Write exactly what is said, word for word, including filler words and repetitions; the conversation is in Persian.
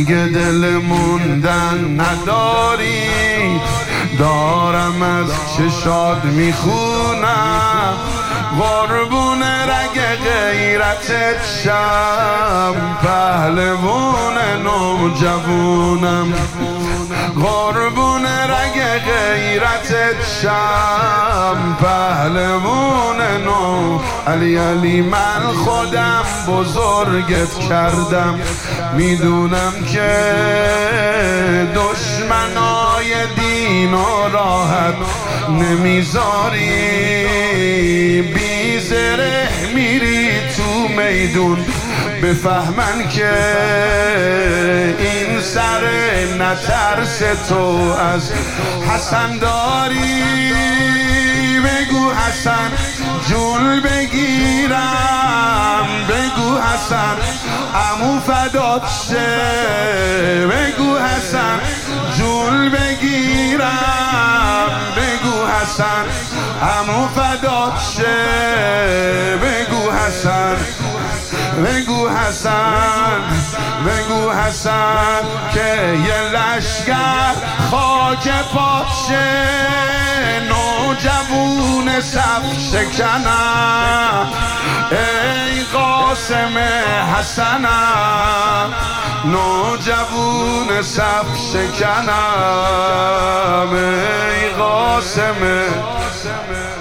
دیگه دل موندن نداری، دارم از چشات میخونم قربون رگ غیرتت شم، پهلوون نوجوونم قربون رگ غیرتت شم، پهلوون نو علی علی من خودم بزرگت کردم، میدونم که دشمنای دین و راحت نمیذاری، بی زره میری تو میدون بفهمن که این سر نترس تو از حسن داری، بگو حسن جول بگیرم، بگو حسن عمو فدات شه، بگو حسن جول بگیرم، بگو حسن عمو فدات شه، بگو حسن بگو حسن بگو حسن که یه لشگر خاک پاشه، نوجوون صف شکنم، ای قاسم حسنم، نوجوون صف شکنم، ای قاسم